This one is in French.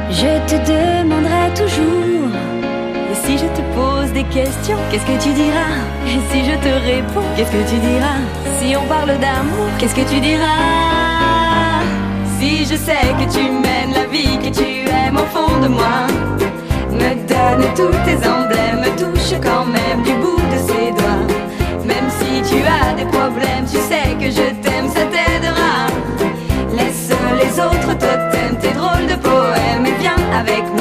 Je te demanderai toujours. Et si je te pose des questions, qu'est-ce que tu diras? Et si je te réponds, qu'est-ce que tu diras? Si on parle d'amour, qu'est-ce que tu diras? Si je sais que tu mènes la vie que tu aimes au fond de moi, me donne tous tes emblèmes, me touche quand même du bout de ses doigts. Même si tu as des problèmes, tu sais que je t'aime, ça t'aidera. Laisse les autres totems, tes drôles de poèmes et viens avec moi.